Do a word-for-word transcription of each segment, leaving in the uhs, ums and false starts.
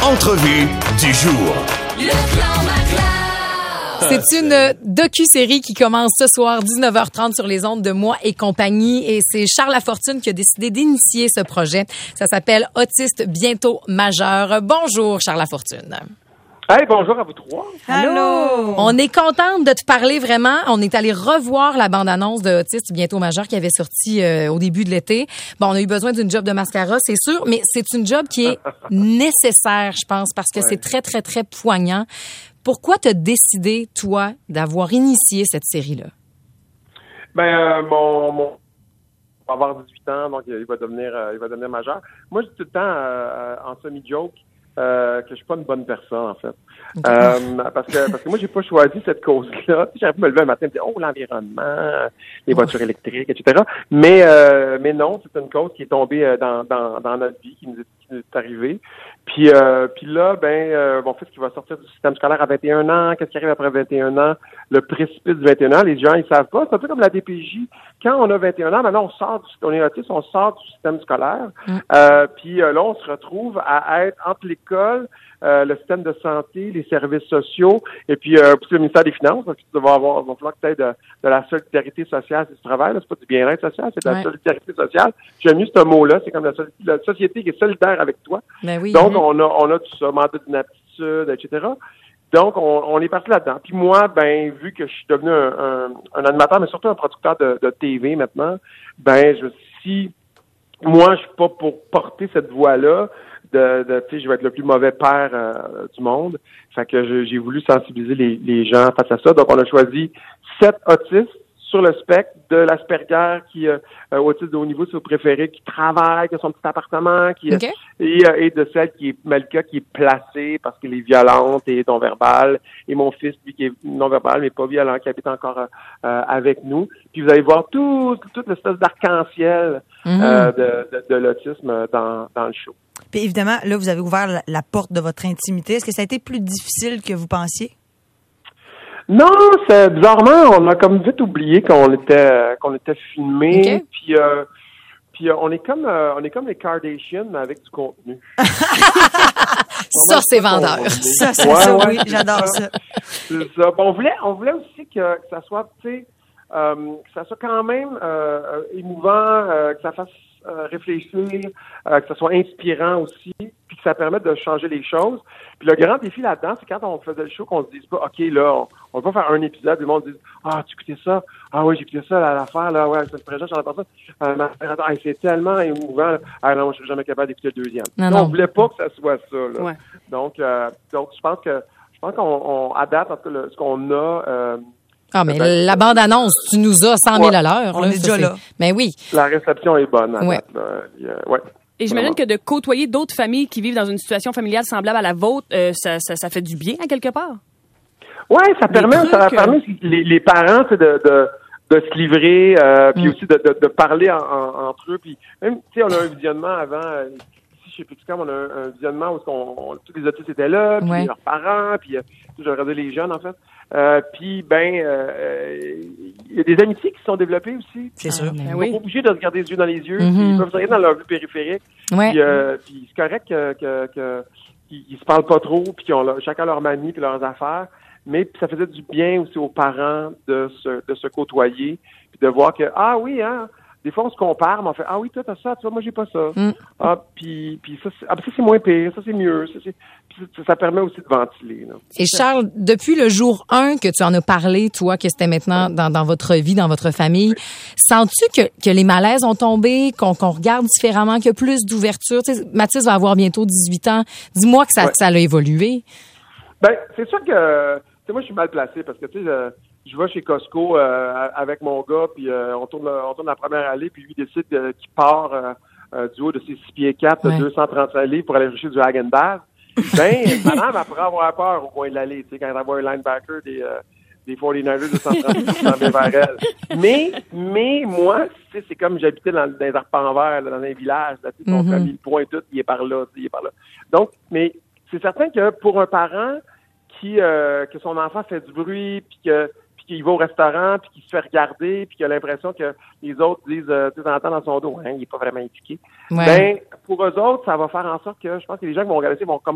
Entrevue du jour. Le Clan Maclar. C'est une docu-série qui commence ce soir, dix-neuf heures trente sur les ondes de Moi et compagnie. Et c'est Charles Lafortune qui a décidé d'initier ce projet. Ça s'appelle Autiste bientôt majeur. Bonjour, Charles Lafortune. Hey, bonjour à vous trois. Allô. On est contente de te parler vraiment. On est allé revoir la bande-annonce de Autiste bientôt majeur qui avait sorti euh, au début de l'été. Bon, on a eu besoin d'une job de mascara, c'est sûr, mais c'est une job qui est nécessaire, je pense, parce que ouais. c'est très, très, très poignant. Pourquoi t'as décidé, toi, d'avoir initié cette série-là? Ben, euh, mon, mon, il va avoir dix-huit ans, donc il va devenir, euh, il va devenir majeur. Moi, je dis tout le temps, euh, en semi-joke, Euh, que je suis pas une bonne personne, en fait. Okay. Euh, parce que parce que moi, j'ai pas choisi cette cause-là. J'aurais pu me lever un matin et me dire, oh, l'environnement, les voitures électriques, et cetera. Mais euh, mais non, c'est une cause qui est tombée dans dans, dans notre vie, qui nous est, qui nous est arrivée. Puis euh, puis là, ben euh, mon fils qui va sortir du système scolaire à vingt et un ans, qu'est-ce qui arrive après vingt et un ans? Le précipice du vingt et un ans, les gens, ils savent pas. C'est un peu comme la D P J. Quand on a vingt et un ans, maintenant, on sort du, on est autiste, on sort du système scolaire. Mm. Euh, puis euh, là, on se retrouve à être entre l'école, euh, le système de santé, les services sociaux, et puis euh, le ministère des Finances, parce que tu vas avoir, il va falloir que tu aies de, de la solidarité sociale, c'est du travail, là, c'est pas du bien-être social, c'est de la ouais. solidarité sociale. J'aime mieux ce mot-là, c'est comme la, la société qui est solidaire avec toi. Ben oui, Donc, oui. on a on a tout ça, mandat d'inaptitude, et cetera. Donc, on, on est parti là-dedans. Puis moi, ben, vu que je suis devenu un, un, un animateur, mais surtout un producteur de, de T V maintenant, ben, je si moi, je suis pas pour porter cette voix-là, de, de tu sais, je vais être le plus mauvais père euh, du monde. Fait que je, j'ai voulu sensibiliser les, les gens face à ça. Donc, on a choisi sept autistes sur le spectre, de l'Asperger qui euh, autiste de haut niveau, c'est au préféré, qui travaille, qui a son petit appartement, qui okay. et, et de celle qui est Malika, qui est placée parce qu'elle est violente et non-verbale, et mon fils, lui, qui est non-verbal mais pas violent, qui habite encore euh, avec nous. Puis vous allez voir tout, toute l'espèce d'arc-en-ciel mm-hmm. euh, de, de, de l'autisme dans, dans le show. Puis évidemment, là, vous avez ouvert la, la porte de votre intimité. Est-ce que ça a été plus difficile que vous pensiez? Non, c'est bizarrement, on a comme vite oublié qu'on était qu'on était filmé, okay. puis euh, puis euh, on est comme euh, on est comme les Kardashians mais avec du contenu. Ça c'est vendeur. Ça c'est ouais, ça, ouais, oui, j'adore ça. C'est ça. Bon, on voulait on voulait aussi que, que ça soit, tu sais, euh, que ça soit quand même euh, émouvant, euh, que ça fasse euh, réfléchir, euh, que ça soit inspirant aussi, puis que ça permette de changer les choses. Puis le grand défi là-dedans, c'est quand on faisait le show qu'on se dise pas, OK, là, on, on va pas faire un épisode, le monde dit, ah, tu écoutais ça? Ah oui, j'ai écouté ça, là, l'affaire, là, ouais, c'est très j'en ai pas ça. Euh, attends, c'est tellement émouvant, là. Ah non, je serais jamais capable d'écouter le deuxième. Non, non. On voulait pas que ça soit ça, là. Ouais. Donc, euh, donc, je pense que, je pense qu'on on adapte, en tout cas, le, ce qu'on a, euh, Ah, mais ben, la bande-annonce, tu nous as cent mille ouais. à l'heure. On là, est déjà là. Mais oui. La réception est bonne. Ouais. Date, euh, ouais. Et j'imagine Vraiment. que de côtoyer d'autres familles qui vivent dans une situation familiale semblable à la vôtre, euh, ça, ça, ça fait du bien, à quelque part. Oui, ça Des permet, trucs, ça permet les, les parents de, de, de se livrer, euh, puis mm. aussi de, de, de parler en, en, entre eux. Puis même, tu sais, on a un visionnement avant, euh, ici chez Pixcom, on a un, un visionnement où on, on, tous les autistes étaient là, puis ouais. leurs parents, puis euh, je regardais les jeunes, en fait. Euh, puis, ben, il euh, y a des amitiés qui se sont développées aussi. C'est sûr. Ils sont oui. pas obligés de regarder les yeux dans les yeux. Mm-hmm. Ils peuvent se regarder dans leur vue périphérique. Ouais. Puis, euh, puis c'est correct que, que, que qu'ils ils se parlent pas trop, puis qu'ils ont leur, chacun leur manie puis leurs affaires. Mais ça faisait du bien aussi aux parents de se, de se côtoyer, puis de voir que, ah oui, hein, des fois on se compare, mais on fait, ah oui, toi t'as ça, tu vois, moi j'ai pas ça. Mm. Ah, puis, puis ça, c'est, ah, ça c'est moins pire, ça c'est mieux, ça c'est... Ça, ça permet aussi de ventiler. Là. Et Charles, depuis le jour un que tu en as parlé, toi, que c'était maintenant dans, dans votre vie, dans votre famille, sens-tu que, que les malaises ont tombé, qu'on, qu'on regarde différemment, qu'il y a plus d'ouverture? Tu sais, Mathis va avoir bientôt dix-huit ans. Dis-moi que ça, ouais. que ça a évolué. Ben, c'est sûr que, tu sais, moi, je suis mal placé parce que, tu sais, je, je vais chez Costco euh, avec mon gars, puis euh, on tourne on tourne la première allée, puis lui décide euh, qu'il part euh, euh, du haut de ses six pieds quatre, ouais. deux cent trente-cinq livres pour aller chercher du Häagen-Dazs. Ben, madame, elle pourrait avoir peur au coin de l'allée, tu sais, quand elle voit un linebacker des, euh, des forty-niners de cent trente qui s'en vient vers elle. Mais, mais, moi, tu sais, c'est comme j'habitais dans, dans les arpents verts, là, dans un village, là, tu sais, mm-hmm. on a mis le point tout, il est par là, il est par là. Donc, mais, c'est certain que pour un parent qui, euh, que son enfant fait du bruit, puis que, puis qu'il va au restaurant, puis qu'il se fait regarder, puis qu'il a l'impression que les autres disent, euh, tu sais, dans son dos, hein, il est pas vraiment éduqué. Ouais. Ben, pour eux autres, ça va faire en sorte que, je pense que les gens qui vont regarder ça vont comme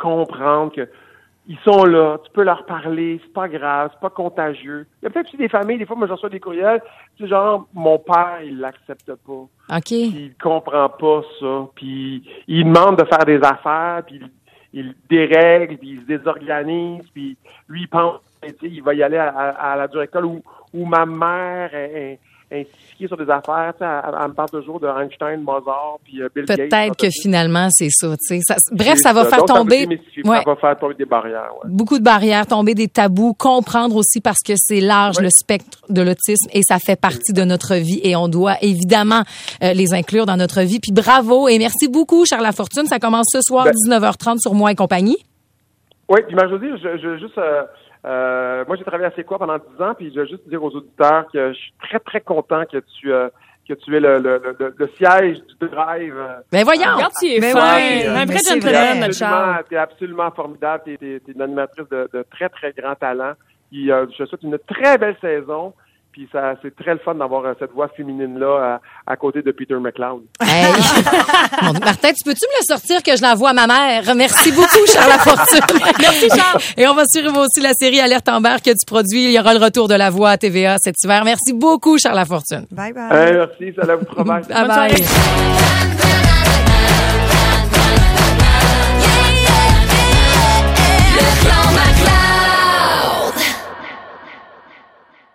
comprendre que ils sont là, tu peux leur parler, c'est pas grave, c'est pas contagieux. Il y a peut-être aussi des familles, des fois, moi, je reçois des courriels, tu sais, genre, mon père, il l'accepte pas. OK. Il comprend pas ça, puis il demande de faire des affaires, puis il, il dérègle, puis il se désorganise, puis lui, il pense, tu sais, il va y aller à, à, à la dure école où, où ma mère est, est insistiée sur des affaires, tu sais, elle, elle me parle toujours de Einstein, Mozart, puis euh, Bill Gates. Peut-être que finalement, c'est ça, tu sais. Ça, bref, ça va ça. faire Donc, tomber... Ça, démystifier, Ouais. ça va faire tomber des barrières, ouais. Beaucoup de barrières, tomber des tabous, comprendre aussi parce que c'est large, Ouais. le spectre de l'autisme, et ça fait partie de notre vie et on doit évidemment euh, les inclure dans notre vie. Puis bravo et merci beaucoup, Charles Lafortune. Ça commence ce soir, Ben, dix-neuf heures trente sur Moi et compagnie. Oui, puis Marie-Josée, je, je juste... Euh, euh, moi, j'ai travaillé à C'est quoi pendant dix ans, puis je veux juste dire aux auditeurs que je suis très, très content que tu... Euh, que tu es le, le, le, le siège du drive. euh, Ben voyons! Regarde, tu es Mais fin. ouais, Un mais vrai c'est gentleman, vrai. notre Charles. T'es absolument formidable. T'es, t'es, t'es une animatrice de, de très, très grand talent. Puis, euh, je te souhaite une très belle saison. Puis ça, c'est très le fun d'avoir euh, cette voix féminine-là à, à côté de Peter McLeod. Hey. Mon Dieu, Martin, tu peux-tu me le sortir que je l'envoie à ma mère? Merci beaucoup, Charles Lafortune. Merci, Charles. Et on va suivre aussi la série Alerte Amber que tu produis. Il y aura le retour de la voix à T V A cet hiver. Merci beaucoup, Charles Lafortune. Bye bye. Hein, merci, ça l'a vous travail. Bye bye.